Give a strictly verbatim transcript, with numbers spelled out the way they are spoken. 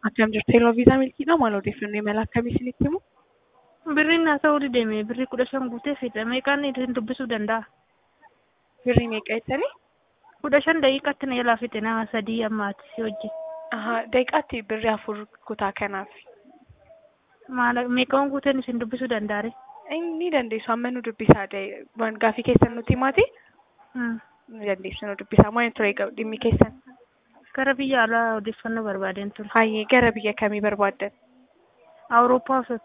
Akkam jirtu yeroo viizaa milkiidha maal odeeffannoo imala akkamii isinitti himu? Birriin haa ta'uu deeme birrii kudha shan guutee fidha meeqaan isin dubbisuu danda'a? Birrii meeqa jettanii? Kudha shan daqiiqaatti na jalaa fixe nama sadii ammaati si wajjin. Ahaa daqiiqaatti birrii afur kutaa kanaaf. Maal meeqaan guuteen isin dubbisuu danda'a? Ni dandeessu amma nu dubbisaa gaafii keessan nutti himaati. Ni dandeessu nu dubbisaa maal ture dhimmi keessan? Gara biyya alaa odeeffannoo barbaadeen ture. Hayyee gara biyya kamii barbaaddan? Awurooppaa osoo